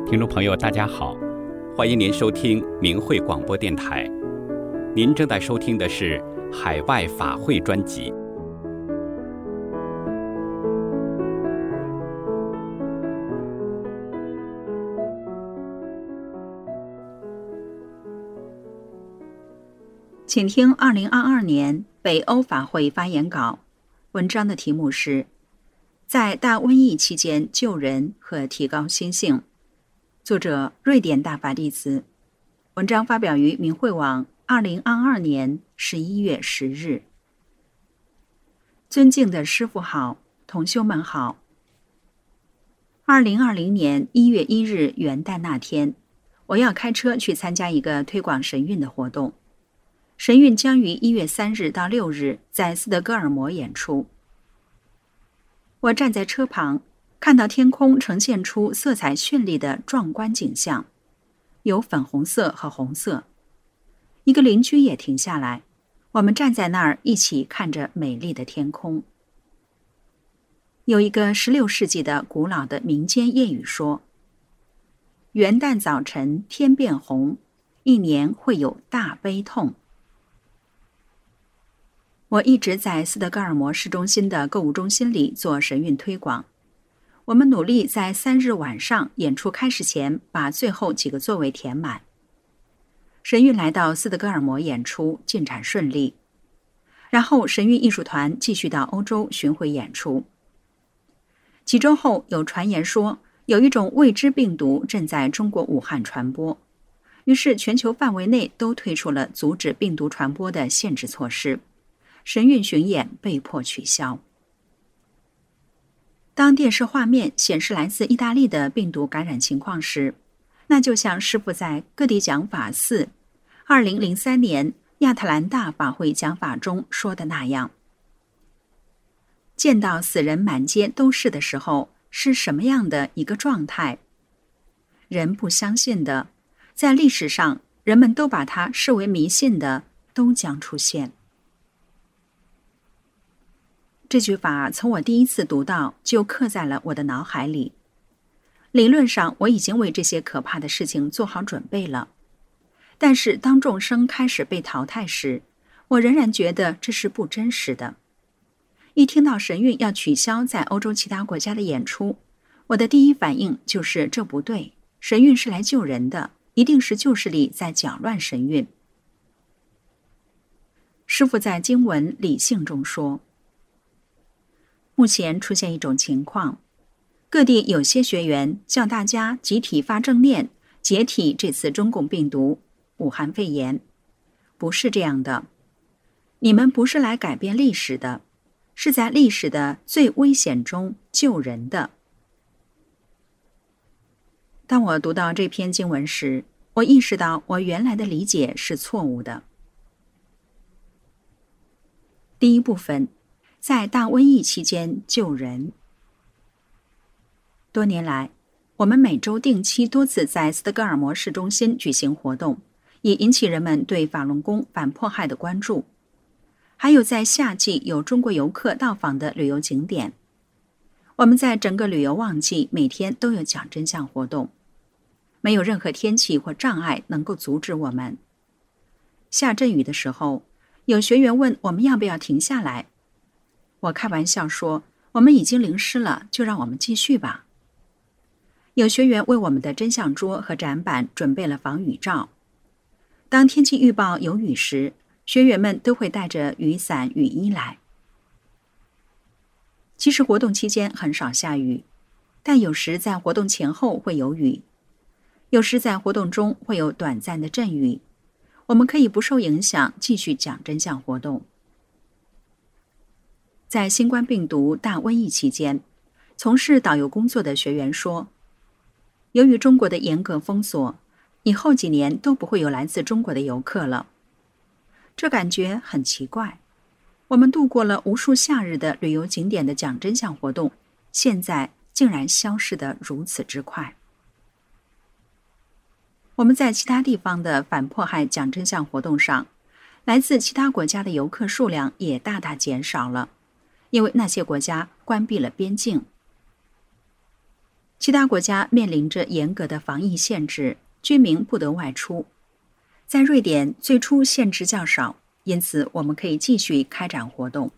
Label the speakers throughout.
Speaker 1: 听众朋友大家好，欢迎您收听明慧广播电台。您正在收听的是海外法会专辑。
Speaker 2: 请听2022年北欧法会发言稿，文章的题目是在大瘟疫期间救人和提高心性，作者瑞典大法弟子，文章发表于明慧网2022年11月10日。尊敬的师父好，同修们好。2020年1月1日元旦那天，我要开车去参加一个推广神韵的活动。神韵将于1月3日到6日在斯德哥尔摩演出。我站在车旁，看到天空呈现出色彩绚丽的壮观景象，有粉红色和红色。一个邻居也停下来，我们站在那儿一起看着美丽的天空。有一个16世纪的古老的民间谚语说：元旦早晨天变红，一年会有大悲痛。我一直在斯德哥尔摩市中心的购物中心里做神韵推广。我们努力在3日晚上演出开始前把最后几个座位填满。神韵来到斯德哥尔摩演出，进展顺利。然后神韵艺术团继续到欧洲巡回演出。几周后，有传言说有一种未知病毒正在中国武汉传播，于是全球范围内都推出了阻止病毒传播的限制措施。神韵巡演被迫取消。当电视画面显示来自意大利的病毒感染情况时，那就像师父在各地讲法4 2003年亚特兰大法会讲法中说的那样：见到死人满街都是的时候，是什么样的一个状态？人不相信的，在历史上人们都把它视为迷信的，都将出现。这句法从我第一次读到就刻在了我的脑海里。理论上我已经为这些可怕的事情做好准备了，但是当众生开始被淘汰时，我仍然觉得这是不真实的。一听到神韵要取消在欧洲其他国家的演出，我的第一反应就是这不对，神韵是来救人的，一定是旧势力在搅乱神韵。师父在经文理性中说，目前出现一种情况，各地有些学员叫大家集体发正念，解体这次中共病毒武汉肺炎。不是这样的，你们不是来改变历史的，是在历史的最危险中救人的。当我读到这篇经文时，我意识到我原来的理解是错误的。第一部分，在大瘟疫期间救人。多年来，我们每周定期多次在斯德哥尔摩市中心举行活动，以引起人们对法轮功反迫害的关注。还有在夏季有中国游客到访的旅游景点。我们在整个旅游旺季每天都有讲真相活动，没有任何天气或障碍能够阻止我们。下阵雨的时候，有学员问我们要不要停下来。我开玩笑说，我们已经淋湿了，就让我们继续吧。有学员为我们的真相桌和展板准备了防雨罩。当天气预报有雨时，学员们都会带着雨伞、雨衣来。其实活动期间很少下雨，但有时在活动前后会有雨，有时在活动中会有短暂的阵雨。我们可以不受影响，继续讲真相活动。在新冠病毒大瘟疫期间，从事导游工作的学员说，由于中国的严格封锁，以后几年都不会有来自中国的游客了。这感觉很奇怪，我们度过了无数夏日的旅游景点的讲真相活动，现在竟然消失得如此之快。我们在其他地方的反迫害讲真相活动上，来自其他国家的游客数量也大大减少了，因为那些国家关闭了边境。 其他国家面临着严格的防疫限制，居民不得外出。在瑞典，最初限制较少，因此我们可以继续开展活动。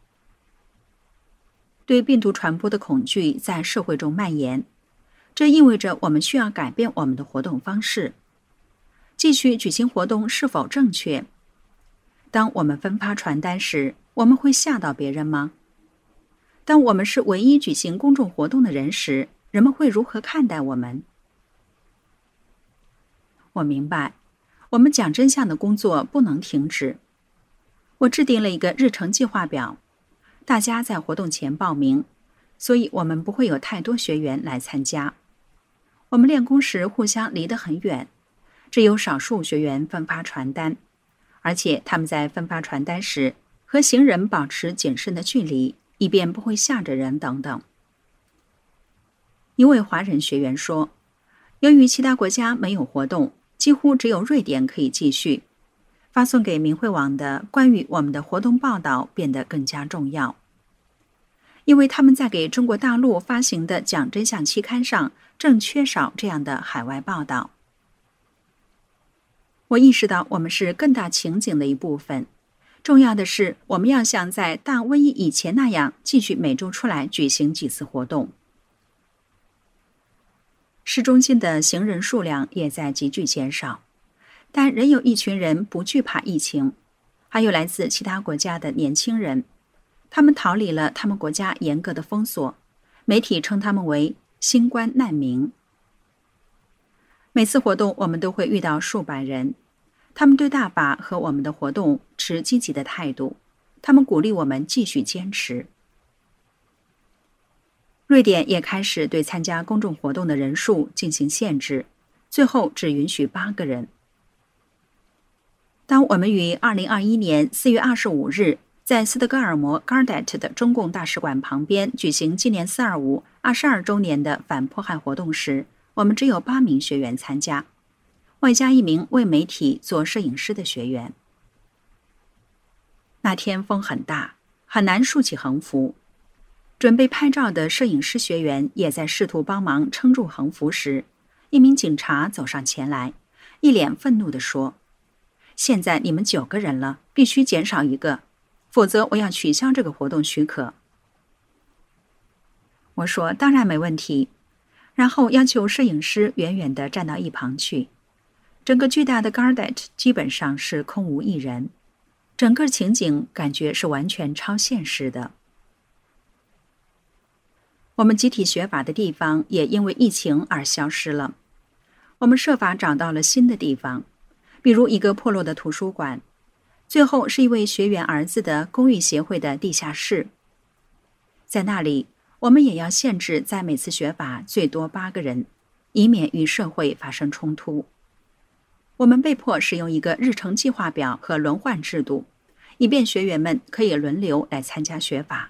Speaker 2: 对病毒传播的恐惧在社会中蔓延，这意味着我们需要改变我们的活动方式。继续举行活动是否正确？当我们分发传单时，我们会吓到别人吗？当我们是唯一举行公众活动的人时，人们会如何看待我们？我明白，我们讲真相的工作不能停止。我制定了一个日程计划表，大家在活动前报名，所以我们不会有太多学员来参加。我们练功时互相离得很远，只有少数学员分发传单，而且他们在分发传单时和行人保持谨慎的距离，以便不会吓着人等等。一位华人学员说，由于其他国家没有活动，几乎只有瑞典可以继续，发送给明慧网的关于我们的活动报道变得更加重要，因为他们在给中国大陆发行的讲真相期刊上正缺少这样的海外报道。我意识到我们是更大情景的一部分，重要的是我们要像在大瘟疫以前那样继续每周出来举行几次活动。市中心的行人数量也在急剧减少，但仍有一群人不惧怕疫情，还有来自其他国家的年轻人，他们逃离了他们国家严格的封锁，媒体称他们为新冠难民。每次活动我们都会遇到数百人，他们对大法和我们的活动持积极的态度，他们鼓励我们继续坚持。瑞典也开始对参加公众活动的人数进行限制，最后只允许8个人。当我们于2021年4月25日在斯德哥尔摩 Gardet 的中共大使馆旁边举行纪念425 22周年的反迫害活动时，我们只有8名学员参加，外加1名为媒体做摄影师的学员。那天风很大，很难竖起横幅。准备拍照的摄影师学员也在试图帮忙撑住横幅时，一名警察走上前来，一脸愤怒地说：“现在你们9个人了，必须减少1个，否则我要取消这个活动许可。”我说：“当然没问题。”然后要求摄影师远远地站到一旁去。整个巨大的 Gardet 基本上是空无一人，整个情景感觉是完全超现实的。我们集体学法的地方也因为疫情而消失了。我们设法找到了新的地方，比如一个破落的图书馆，最后是一位学员儿子的公寓协会的地下室。在那里，我们也要限制在每次学法最多8个人，以免与社会发生冲突。我们被迫使用一个日程计划表和轮换制度，以便学员们可以轮流来参加学法。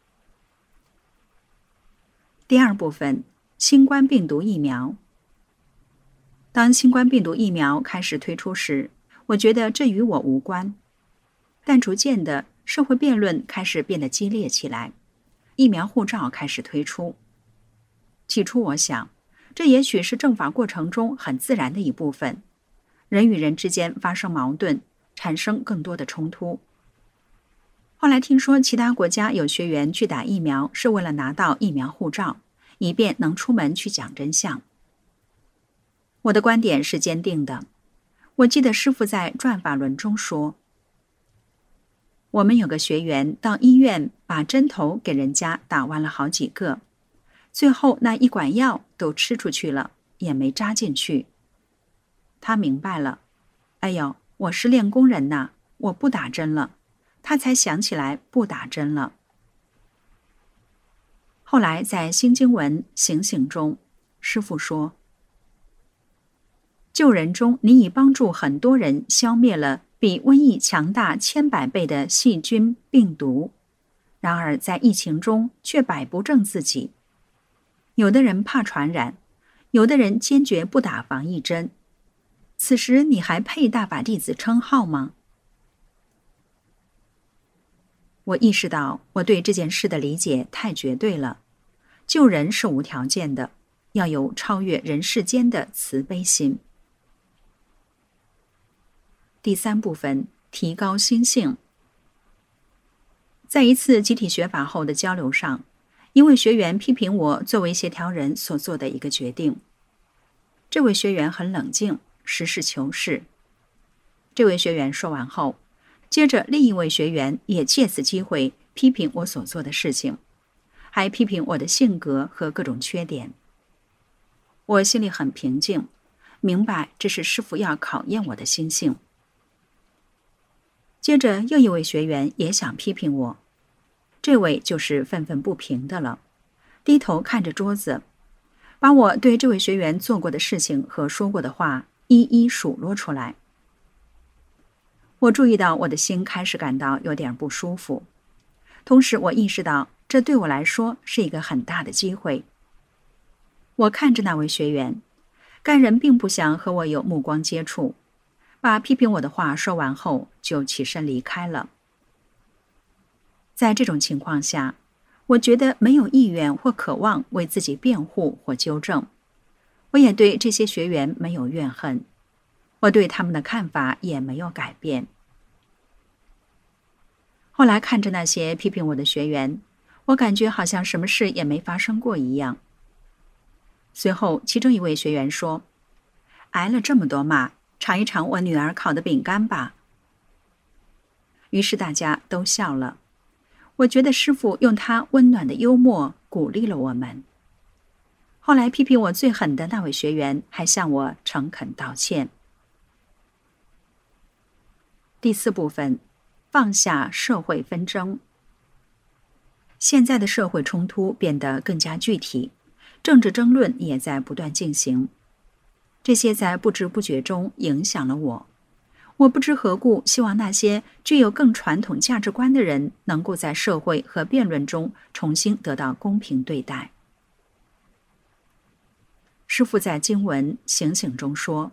Speaker 2: 第二部分，新冠病毒疫苗。当新冠病毒疫苗开始推出时，我觉得这与我无关。但逐渐的，社会辩论开始变得激烈起来，疫苗护照开始推出。起初我想，这也许是政法过程中很自然的一部分，人与人之间发生矛盾，产生更多的冲突。后来听说其他国家有学员去打疫苗是为了拿到疫苗护照，以便能出门去讲真相。我的观点是坚定的。我记得师父在转法轮中说，我们有个学员到医院把针头给人家打弯了好几个，最后那一管药都吃出去了，也没扎进去。他明白了，哎呦，我是练功人呐，我不打针了。他才想起来不打针了。后来在新经文醒醒中，师父说，救人中你已帮助很多人消灭了比瘟疫强大千百倍的细菌病毒，然而在疫情中却摆不正自己。有的人怕传染，有的人坚决不打防疫针。此时你还配大法弟子称号吗？我意识到我对这件事的理解太绝对了。救人是无条件的， 要有超越人世间的慈悲心。第3部分，提高心性。在一次集体学法后的交流上，一位学员批评我作为协调人所做的一个决定。这位学员很冷静，实事求是。这位学员说完后，接着另一位学员也借此机会批评我所做的事情，还批评我的性格和各种缺点。我心里很平静，明白这是师父要考验我的心性。接着又一位学员也想批评我，这位就是愤愤不平的了，低头看着桌子，把我对这位学员做过的事情和说过的话一一数落出来。我注意到我的心开始感到有点不舒服，同时我意识到这对我来说是一个很大的机会。我看着那位学员，该人并不想和我有目光接触，把批评我的话说完后就起身离开了。在这种情况下，我觉得没有意愿或渴望为自己辩护或纠正。我也对这些学员没有怨恨，我对他们的看法也没有改变。后来看着那些批评我的学员，我感觉好像什么事也没发生过一样。随后其中一位学员说，挨了这么多骂，尝一尝我女儿烤的饼干吧。于是大家都笑了。我觉得师父用他温暖的幽默鼓励了我们。后来批评我最狠的那位学员还向我诚恳道歉。第4部分，放下社会纷争。现在的社会冲突变得更加具体，政治争论也在不断进行。这些在不知不觉中影响了我。我不知何故希望那些具有更传统价值观的人能够在社会和辩论中重新得到公平对待。师父在经文《醒醒》中说，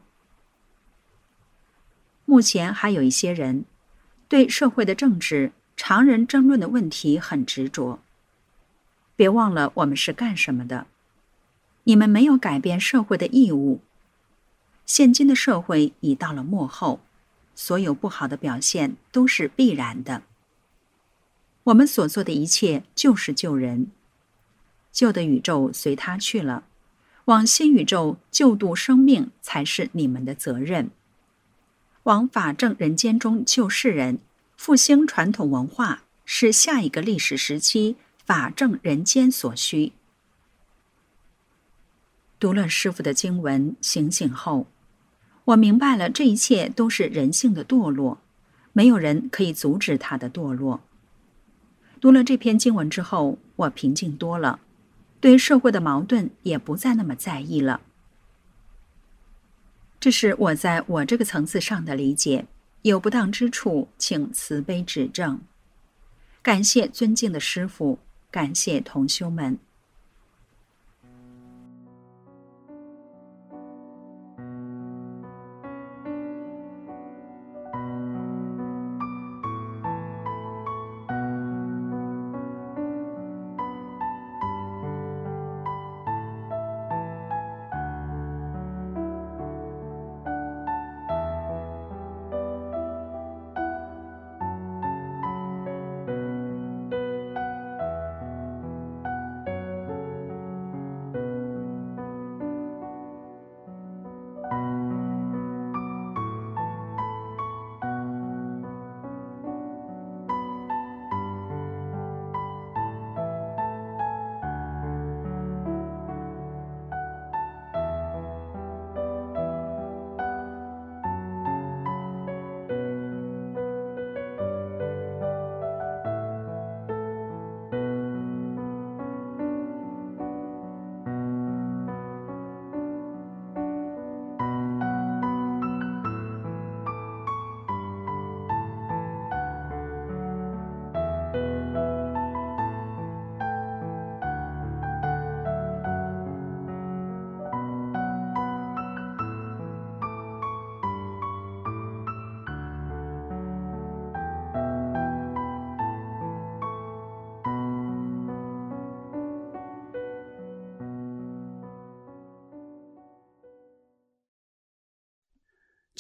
Speaker 2: 目前还有一些人对社会的政治、常人争论的问题很执着。别忘了我们是干什么的，你们没有改变社会的义务。现今的社会已到了末后，所有不好的表现都是必然的。我们所做的一切就是救人，旧的宇宙随他去了，往新宇宙救度生命才是你们的责任。往法正人间中救世人，复兴传统文化，是下一个历史时期法正人间所需。读了师父的经文《醒醒》后，我明白了这一切都是人性的堕落，没有人可以阻止它的堕落。读了这篇经文之后，我平静多了，对社会的矛盾也不再那么在意了。这是我在我这个层次上的理解，有不当之处，请慈悲指正。感谢尊敬的师父，感谢同修们。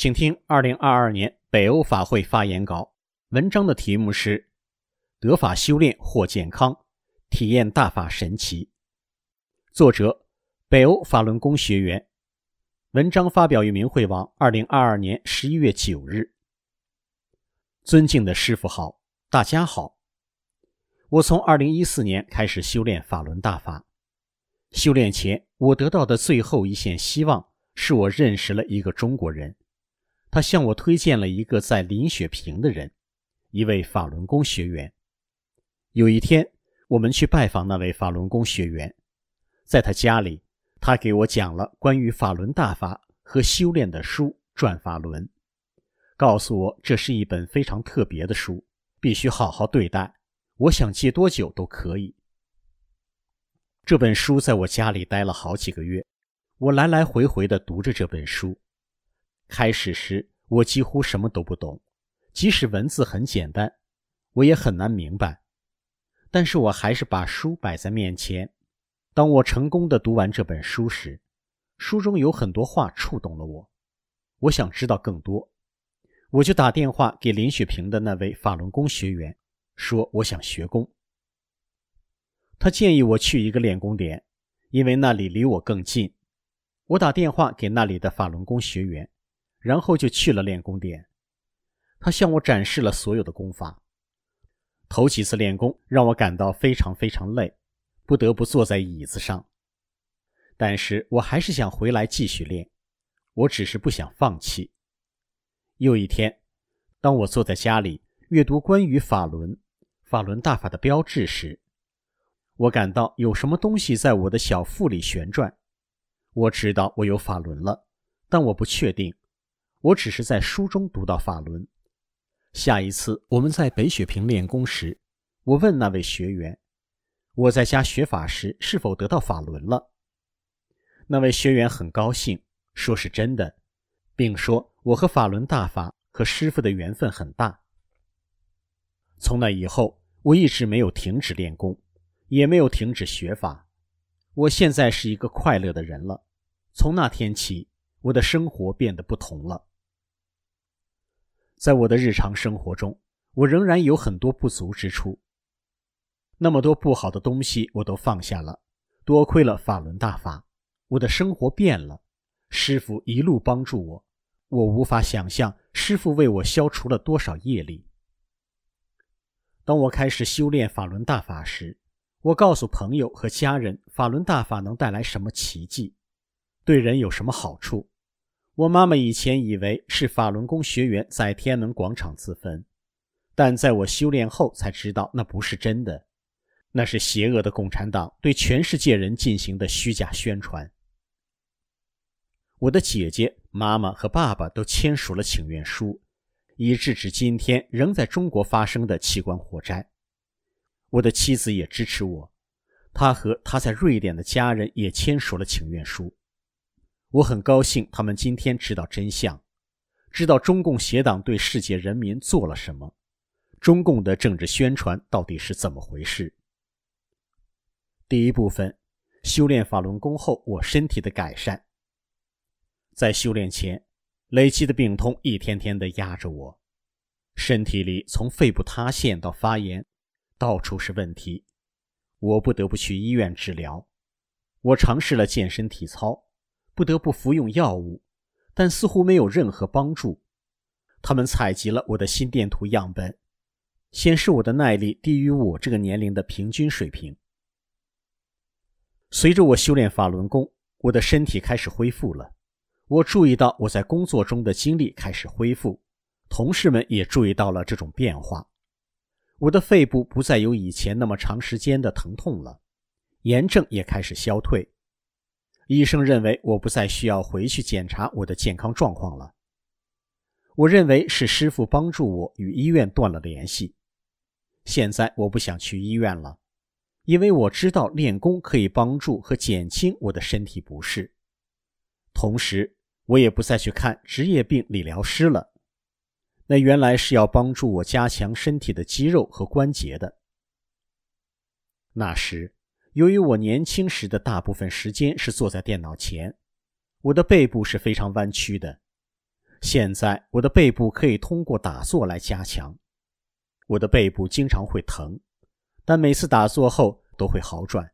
Speaker 3: 请听2022年北欧法会发言稿，文章的题目是得法修炼获健康，体验大法神奇。作者北欧法轮功学员，文章发表于明慧网2022年11月9日。尊敬的师父好，大家好。我从2014年开始修炼法轮大法。修炼前，我得到的最后一线希望是我认识了一个中国人，他向我推荐了一个在林雪平的人，一位法轮功学员。有一天，我们去拜访那位法轮功学员，在他家里，他给我讲了关于法轮大法和修炼的书《转法轮》，告诉我这是一本非常特别的书，必须好好对待，我想戒多久都可以。这本书在我家里待了好几个月，我来来回回地读着这本书。开始时，我几乎什么都不懂，即使文字很简单，我也很难明白。但是我还是把书摆在面前。当我成功地读完这本书时，书中有很多话触动了我，我想知道更多。我就打电话给林雪平的那位法轮功学员，说我想学功。他建议我去一个练功点，因为那里离我更近。我打电话给那里的法轮功学员，然后就去了练功点。他向我展示了所有的功法。头几次练功让我感到非常非常累，不得不坐在椅子上。但是我还是想回来继续练，我只是不想放弃。又一天，当我坐在家里阅读关于法轮大法的标志时，我感到有什么东西在我的小腹里旋转。我知道我有法轮了，但我不确定，我只是在书中读到法轮。下一次我们在北雪平练功时，我问那位学员，我在家学法时是否得到法轮了？那位学员很高兴，说是真的，并说我和法轮大法和师父的缘分很大。从那以后，我一直没有停止练功，也没有停止学法。我现在是一个快乐的人了。从那天起，我的生活变得不同了。在我的日常生活中，我仍然有很多不足之处。那么多不好的东西我都放下了，多亏了法轮大法，我的生活变了。师父一路帮助我，我无法想象师父为我消除了多少业力。当我开始修炼法轮大法时，我告诉朋友和家人法轮大法能带来什么奇迹，对人有什么好处。我妈妈以前以为是法轮功学员在天安门广场自焚，但在我修炼后才知道那不是真的，那是邪恶的共产党对全世界人进行的虚假宣传。我的姐姐、妈妈和爸爸都签署了请愿书，以制止今天仍在中国发生的器官火灾。我的妻子也支持我，她和她在瑞典的家人也签署了请愿书。我很高兴他们今天知道真相，知道中共邪党对世界人民做了什么，中共的政治宣传到底是怎么回事。第一部分，修炼法轮功后我身体的改善。在修炼前，累积的病痛一天天地压着我，身体里从肺部塌陷到发炎，到处是问题，我不得不去医院治疗。我尝试了健身体操，不得不服用药物，但似乎没有任何帮助。他们采集了我的心电图样本，显示我的耐力低于我这个年龄的平均水平。随着我修炼法轮功，我的身体开始恢复了。我注意到我在工作中的精力开始恢复，同事们也注意到了这种变化。我的肺部不再有以前那么长时间的疼痛了，炎症也开始消退。医生认为我不再需要回去检查我的健康状况了。我认为是师父帮助我与医院断了联系。现在我不想去医院了，因为我知道练功可以帮助和减轻我的身体不适。同时，我也不再去看职业病理疗师了。那原来是要帮助我加强身体的肌肉和关节的。那时，由于我年轻时的大部分时间是坐在电脑前，我的背部是非常弯曲的。 现在我的背部可以通过打坐来加强。我的背部经常会疼，但每次打坐后都会好转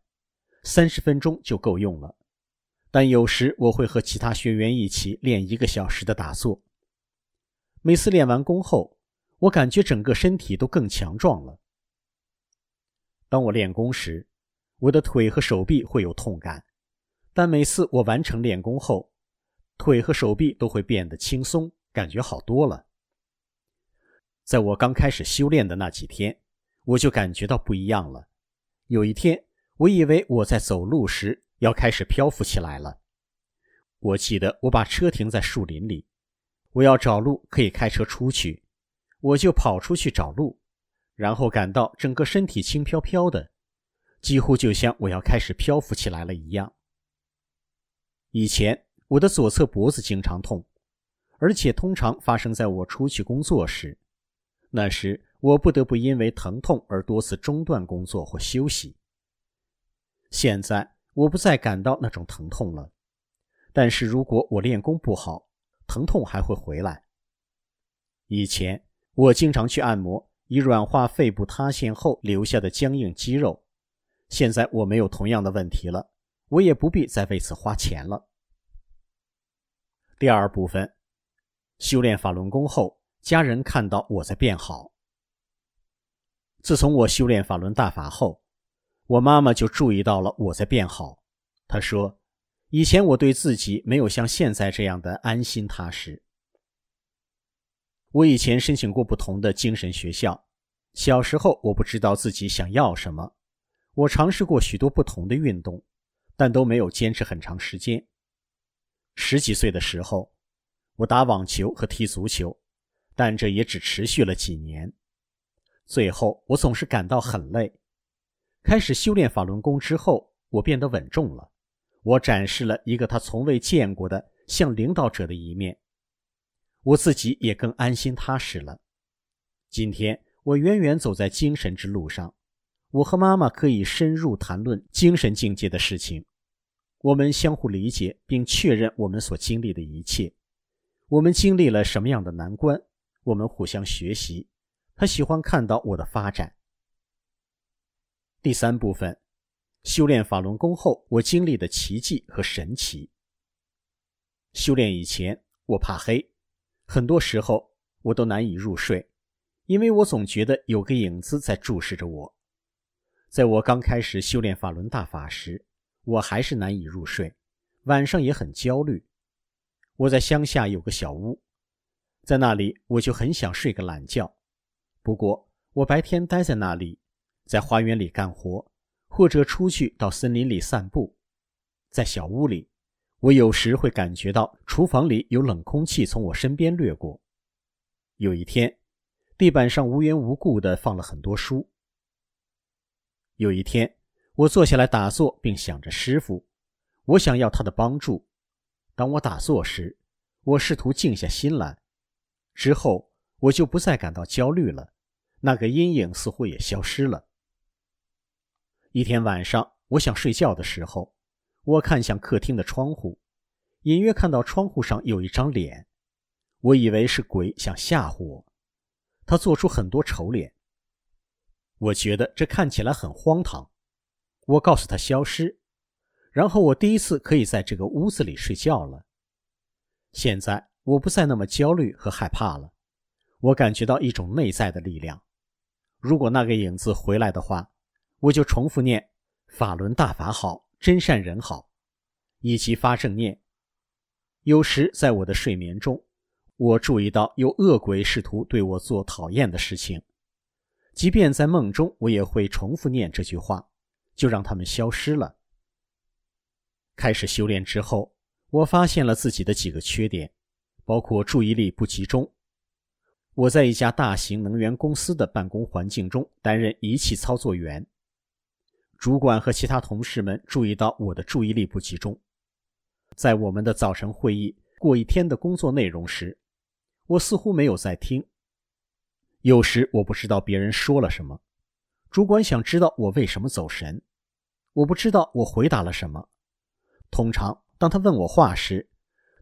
Speaker 3: ，30分钟就够用了。但有时我会和其他学员一起练1个小时的打坐。每次练完功后，我感觉整个身体都更强壮了。当我练功时，我的腿和手臂会有痛感，但每次我完成练功后，腿和手臂都会变得轻松，感觉好多了。在我刚开始修炼的那几天，我就感觉到不一样了。有一天，我以为我在走路时要开始漂浮起来了。我记得我把车停在树林里，我要找路可以开车出去，我就跑出去找路，然后感到整个身体轻飘飘的，几乎就像我要开始漂浮起来了一样。以前我的左侧脖子经常痛，而且通常发生在我出去工作时，那时我不得不因为疼痛而多次中断工作或休息。现在我不再感到那种疼痛了，但是如果我练功不好，疼痛还会回来。以前我经常去按摩以软化肺部塌陷后留下的僵硬肌肉，现在我没有同样的问题了，我也不必再为此花钱了。第二部分，修炼法轮功后，家人看到我在变好。自从我修炼法轮大法后，我妈妈就注意到了我在变好。她说，以前我对自己没有像现在这样的安心踏实。我以前申请过不同的精神学校，小时候我不知道自己想要什么，我尝试过许多不同的运动，但都没有坚持很长时间。10几岁的时候，我打网球和踢足球，但这也只持续了几年。最后我总是感到很累。开始修炼法轮功之后，我变得稳重了，我展示了一个他从未见过的像领导者的一面，我自己也更安心踏实了。今天我远远走在精神之路上，我和妈妈可以深入谈论精神境界的事情，我们相互理解并确认我们所经历的一切，我们经历了什么样的难关，我们互相学习，他喜欢看到我的发展。第三部分，修炼法轮功后我经历的奇迹和神奇。修炼以前，我怕黑，很多时候我都难以入睡，因为我总觉得有个影子在注视着我。在我刚开始修炼法轮大法时，我还是难以入睡，晚上也很焦虑。我在乡下有个小屋，在那里我就很想睡个懒觉。不过我白天待在那里，在花园里干活，或者出去到森林里散步。在小屋里，我有时会感觉到厨房里有冷空气从我身边掠过。有一天，地板上无缘无故地放了很多书。有一天，我坐下来打坐，并想着师父，我想要他的帮助。当我打坐时，我试图静下心来，之后我就不再感到焦虑了，那个阴影似乎也消失了。一天晚上，我想睡觉的时候，我看向客厅的窗户，隐约看到窗户上有一张脸，我以为是鬼想吓唬我，他做出很多丑脸。我觉得这看起来很荒唐，我告诉他消失，然后我第一次可以在这个屋子里睡觉了。现在我不再那么焦虑和害怕了，我感觉到一种内在的力量。如果那个影子回来的话，我就重复念法轮大法好，真善人好，以及发正念。有时在我的睡眠中，我注意到有恶鬼试图对我做讨厌的事情，即便在梦中我也会重复念这句话，就让他们消失了。开始修炼之后，我发现了自己的几个缺点，包括注意力不集中。我在一家大型能源公司的办公环境中担任仪器操作员，主管和其他同事们注意到我的注意力不集中。在我们的早晨会议过一天的工作内容时，我似乎没有在听。有时我不知道别人说了什么，主管想知道我为什么走神，我不知道我回答了什么。通常当他问我话时，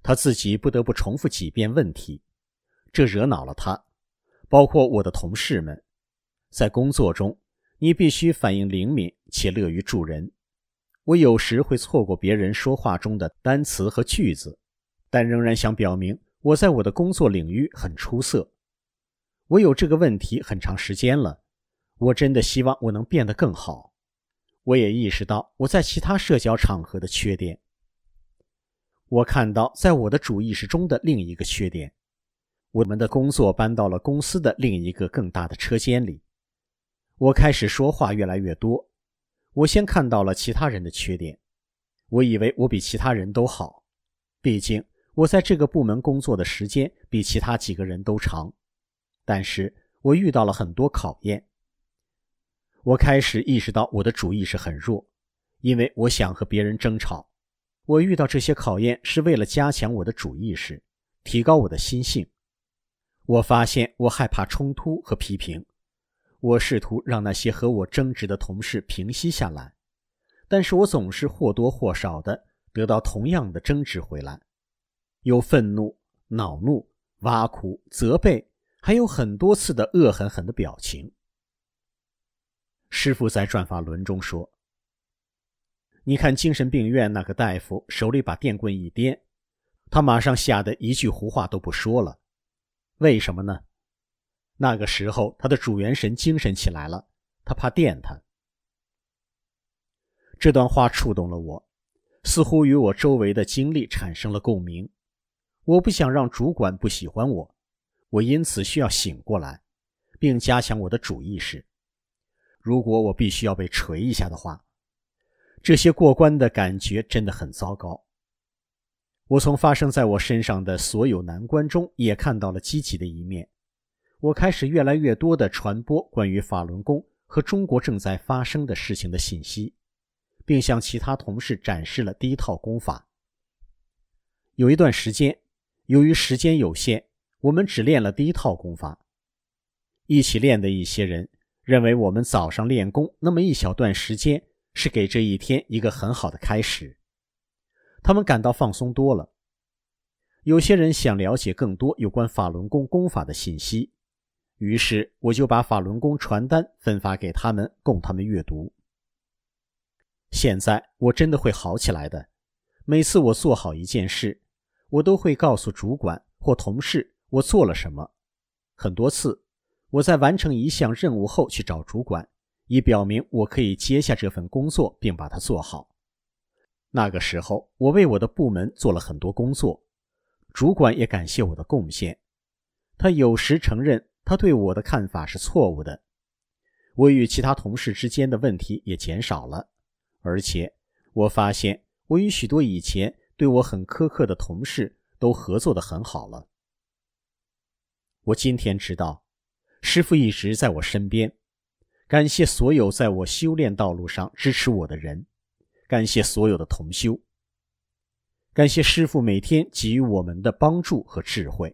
Speaker 3: 他自己不得不重复几遍问题，这惹恼了他，包括我的同事们。在工作中，你必须反应灵敏且乐于助人。我有时会错过别人说话中的单词和句子，但仍然想表明我在我的工作领域很出色。我有这个问题很长时间了，我真的希望我能变得更好。我也意识到我在其他社交场合的缺点。我看到在我的主意识中的另一个缺点，我们的工作搬到了公司的另一个更大的车间里。我开始说话越来越多，我先看到了其他人的缺点。我以为我比其他人都好，毕竟我在这个部门工作的时间比其他几个人都长。但是我遇到了很多考验。我开始意识到我的主意识很弱，因为我想和别人争吵。我遇到这些考验是为了加强我的主意识，提高我的心性。我发现我害怕冲突和批评。我试图让那些和我争执的同事平息下来，但是我总是或多或少地得到同样的争执回来。有愤怒、恼怒、挖苦、责备，还有很多次的恶狠狠的表情。师父在转法轮中说，你看精神病院那个大夫手里把电棍一掂，他马上吓得一句胡话都不说了。为什么呢？那个时候他的主元神精神起来了，他怕电他。这段话触动了我，似乎与我周围的经历产生了共鸣。我不想让主管不喜欢我，我因此需要醒过来，并加强我的主意识。如果我必须要被锤一下的话，这些过关的感觉真的很糟糕。我从发生在我身上的所有难关中也看到了积极的一面。我开始越来越多地传播关于法轮功和中国正在发生的事情的信息，并向其他同事展示了第一套功法。有一段时间，由于时间有限，我们只练了第一套功法。一起练的一些人认为我们早上练功那么一小段时间是给这一天一个很好的开始，他们感到放松多了。有些人想了解更多有关法轮功功法的信息，于是我就把法轮功传单分发给他们，供他们阅读。现在我真的会好起来的。每次我做好一件事，我都会告诉主管或同事我做了什么。很多次，我在完成一项任务后去找主管，以表明我可以接下这份工作并把它做好。那个时候，我为我的部门做了很多工作，主管也感谢我的贡献。他有时承认他对我的看法是错误的。我与其他同事之间的问题也减少了，而且我发现我与许多以前对我很苛刻的同事都合作得很好了。我今天知道，师父一直在我身边，感谢所有在我修炼道路上支持我的人，感谢所有的同修，感谢师父每天给予我们的帮助和智慧。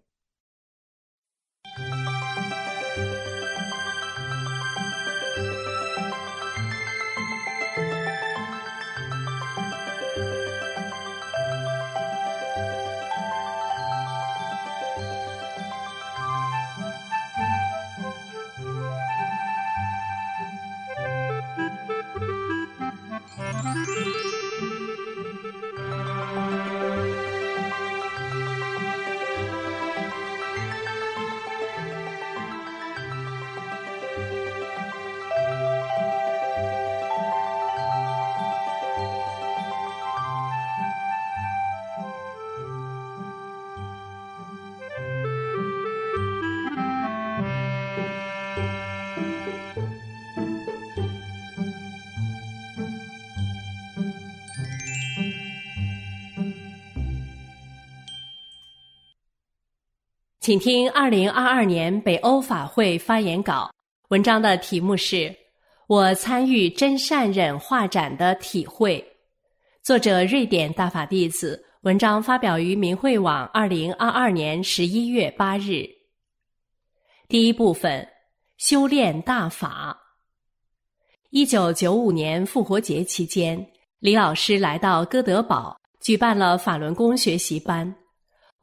Speaker 4: 请听2022年北欧法会发言稿，文章的题目是我参与真善忍画展的体会，作者瑞典大法弟子，文章发表于明慧网2022年11月8日。第一部分，修炼大法。1995年复活节期间，李老师来到哥德堡举办了法轮功学习班，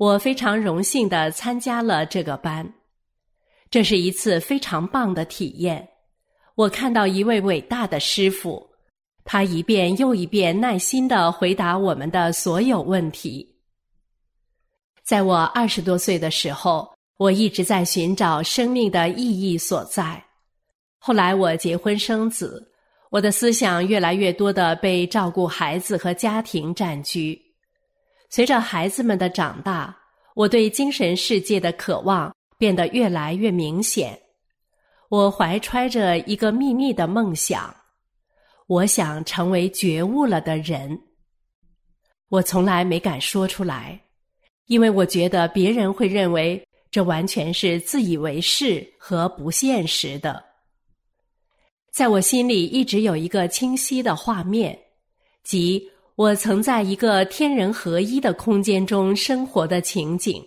Speaker 4: 我非常荣幸地参加了这个班。这是一次非常棒的体验。我看到一位伟大的师父，他一遍又一遍耐心地回答我们的所有问题。在我20多岁的时候，我一直在寻找生命的意义所在。后来我结婚生子，我的思想越来越多地被照顾孩子和家庭占据。随着孩子们的长大，我对精神世界的渴望变得越来越明显。我怀揣着一个秘密的梦想，我想成为觉悟了的人。我从来没敢说出来，因为我觉得别人会认为这完全是自以为是和不现实的。在我心里一直有一个清晰的画面，即我曾在一个天人合一的空间中生活的情景。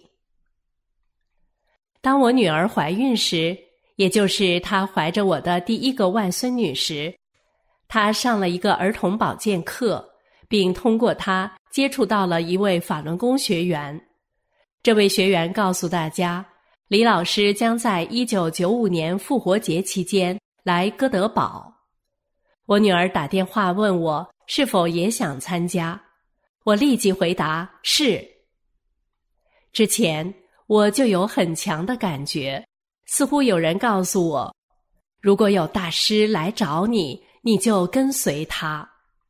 Speaker 4: 当我女儿怀孕时，也就是她怀着我的第一个外孙女时，她上了一个儿童保健课，并通过她接触到了一位法轮功学员。这位学员告诉大家，李老师将在1995年复活节期间来哥德堡。我女儿打电话问我是否也想参加，我立即回答是。之前我就有很强的感觉，似乎有人告诉我，如果有大师来找你，你就跟随他。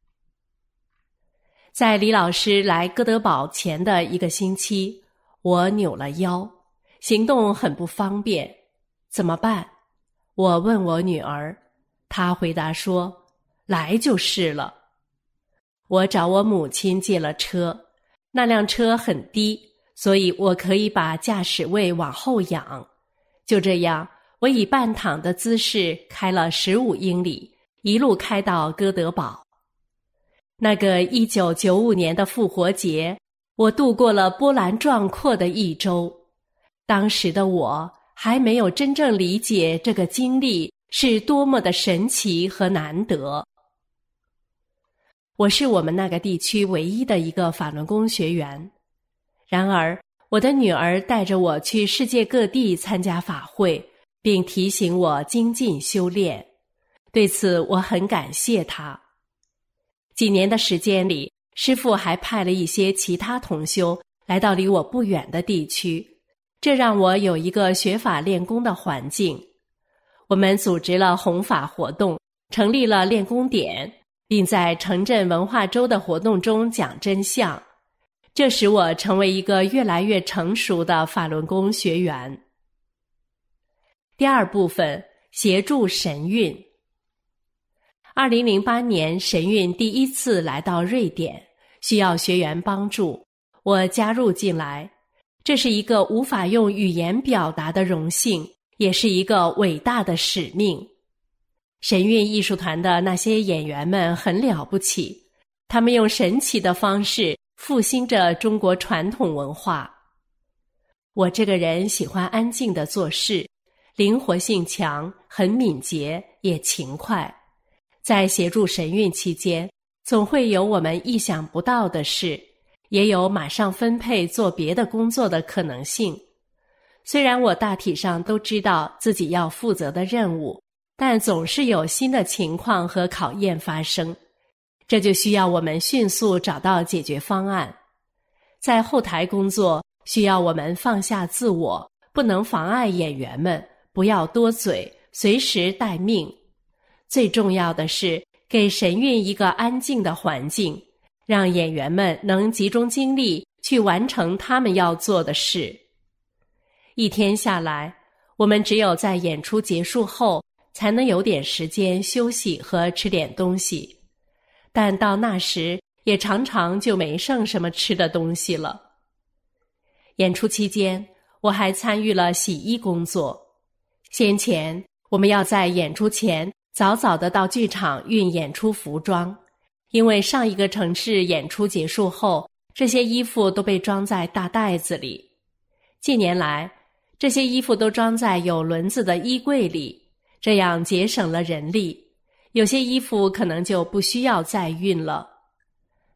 Speaker 4: 在李老师来哥德堡前的1个星期，我扭了腰，行动很不方便，怎么办？我问我女儿，她回答说，来就是了。我找我母亲借了车，那辆车很低，所以我可以把驾驶位往后仰。就这样，我以半躺的姿势开了15英里，一路开到哥德堡。那个1995年的复活节，我度过了波澜壮阔的1周。当时的我还没有真正理解这个经历是多么的神奇和难得。我是我们那个地区唯一的一个法轮功学员。然而，我的女儿带着我去世界各地参加法会，并提醒我精进修炼。对此，我很感谢她。几年的时间里，师父还派了一些其他同修来到离我不远的地区，这让我有一个学法练功的环境。我们组织了弘法活动，成立了练功点，并在城镇文化周的活动中讲真相。这使我成为一个越来越成熟的法轮功学员。第2部分，协助神韵。2008年，神韵第1次来到瑞典，需要学员帮助，我加入进来。这是一个无法用语言表达的荣幸，也是一个伟大的使命。神韵艺术团的那些演员们很了不起，他们用神奇的方式复兴着中国传统文化。我这个人喜欢安静地做事，灵活性强，很敏捷，也勤快。在协助神韵期间，总会有我们意想不到的事，也有马上分配做别的工作的可能性。虽然我大体上都知道自己要负责的任务，但总是有新的情况和考验发生，这就需要我们迅速找到解决方案。在后台工作，需要我们放下自我，不能妨碍演员们，不要多嘴，随时待命。最重要的是，给神韵一个安静的环境，让演员们能集中精力去完成他们要做的事。一天下来，我们只有在演出结束后，才能有点时间休息和吃点东西。但到那时，也常常就没剩什么吃的东西了。演出期间，我还参与了洗衣工作。先前，我们要在演出前早早地到剧场运演出服装，因为上一个城市演出结束后，这些衣服都被装在大袋子里。近年来，这些衣服都装在有轮子的衣柜里，这样节省了人力，有些衣服可能就不需要再运了。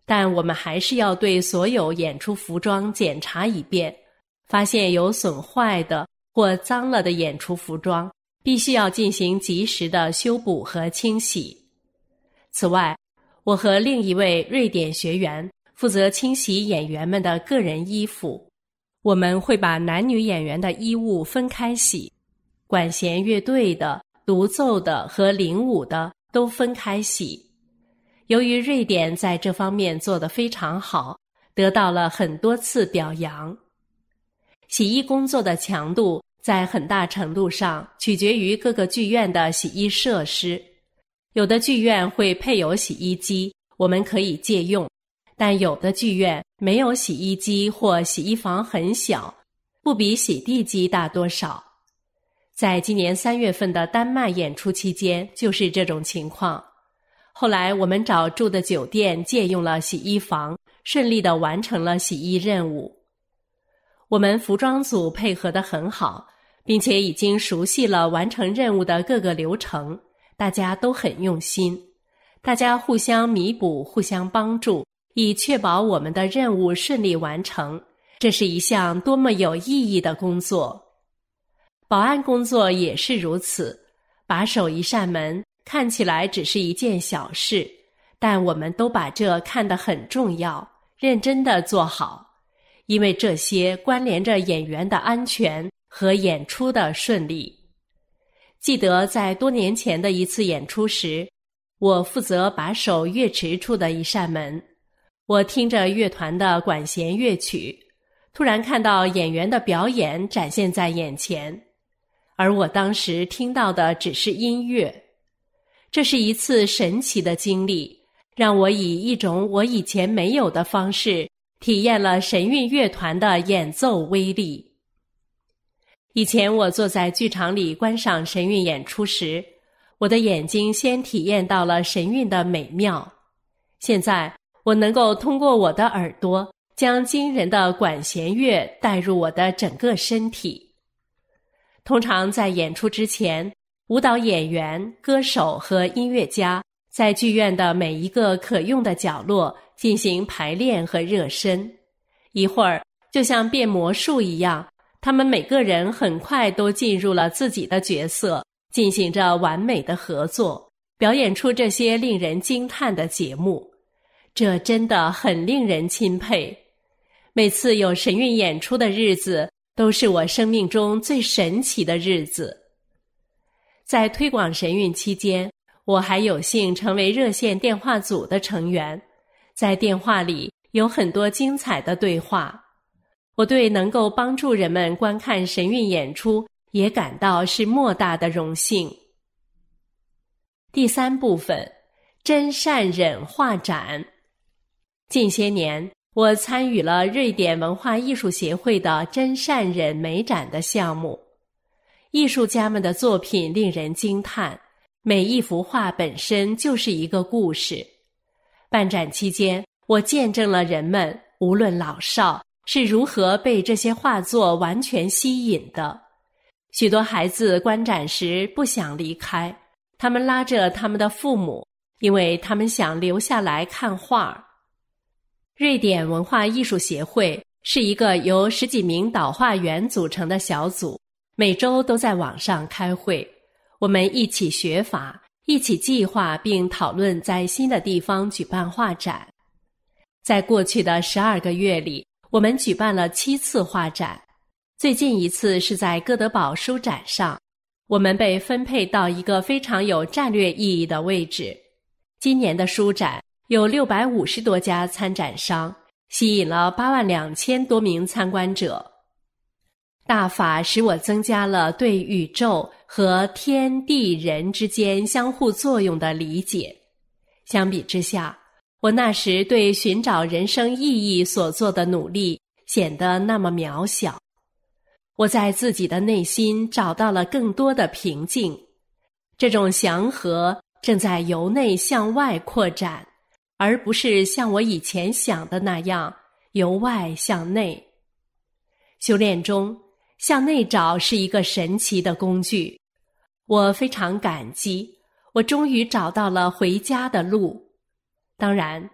Speaker 4: 但我们还是要对所有演出服装检查一遍，发现有损坏的或脏了的演出服装，必须要进行及时的修补和清洗。此外，我和另一位瑞典学员负责清洗演员们的个人衣服。我们会把男女演员的衣物分开洗，管弦乐队的、独奏的和领舞的都分开洗。由于瑞典在这方面做得非常好，得到了很多次表扬。洗衣工作的强度在很大程度上取决于各个剧院的洗衣设施。有的剧院会配有洗衣机，我们可以借用，但有的剧院没有洗衣机或洗衣房很小，不比洗地机大多少。在今年3月份的丹麦演出期间就是这种情况。后来我们找住的酒店借用了洗衣房，顺利地完成了洗衣任务。我们服装组配合得很好，并且已经熟悉了完成任务的各个流程，大家都很用心，大家互相弥补，互相帮助，以确保我们的任务顺利完成。这是一项多么有意义的工作！保安工作也是如此，把守一扇门看起来只是一件小事，但我们都把这看得很重要，认真地做好，因为这些关联着演员的安全和演出的顺利。记得在多年前的一次演出时，我负责把守乐池处的一扇门，我听着乐团的管弦乐曲，突然看到演员的表演展现在眼前，而我当时听到的只是音乐。这是一次神奇的经历，让我以一种我以前没有的方式体验了神韵乐团的演奏威力。以前我坐在剧场里观赏神韵演出时，我的眼睛先体验到了神韵的美妙。现在我能够通过我的耳朵，将惊人的管弦乐带入我的整个身体。通常在演出之前，舞蹈演员、歌手和音乐家在剧院的每一个可用的角落进行排练和热身。一会儿，就像变魔术一样，他们每个人很快都进入了自己的角色，进行着完美的合作，表演出这些令人惊叹的节目。这真的很令人钦佩。每次有神韵演出的日子，都是我生命中最神奇的日子。在推广神韵期间，我还有幸成为热线电话组的成员，在电话里有很多精彩的对话。我对能够帮助人们观看神韵演出也感到是莫大的荣幸。第3部分，真善忍画展。近些年，我参与了瑞典文化艺术协会的真善忍美展的项目。艺术家们的作品令人惊叹，每一幅画本身就是一个故事。办展期间，我见证了人们，无论老少，是如何被这些画作完全吸引的。许多孩子观展时不想离开，他们拉着他们的父母，因为他们想留下来看画。瑞典文化艺术协会是一个由10几名导画员组成的小组，每周都在网上开会，我们一起学法，一起计划并讨论在新的地方举办画展。在过去的12个月里，我们举办了7次画展，最近一次是在哥德堡书展上，我们被分配到一个非常有战略意义的位置。今年的书展有650多家参展商，吸引了82000多名参观者。大法使我增加了对宇宙和天地人之间相互作用的理解。相比之下，我那时对寻找人生意义所做的努力显得那么渺小。我在自己的内心找到了更多的平静，这种祥和正在由内向外扩展，而不是像我以前想的那样由外向内。修炼中，向内找是一个神奇的工具。我非常感激，我终于找到了回家的路。当然，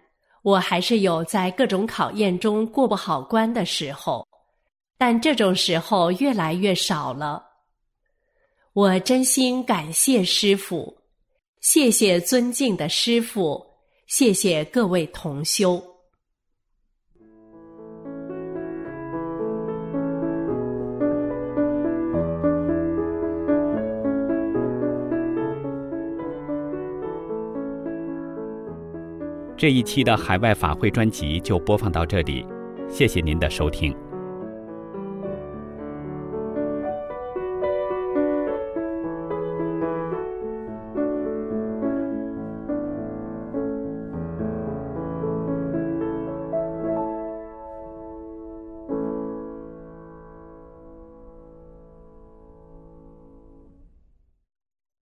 Speaker 4: 我还是有在各种考验中过不好关的时候，但这种时候越来越少了。我真心感谢师父，谢谢尊敬的师父，谢谢各位同修。
Speaker 1: 这一期的海外法会专辑就播放到这里，谢谢您的收听。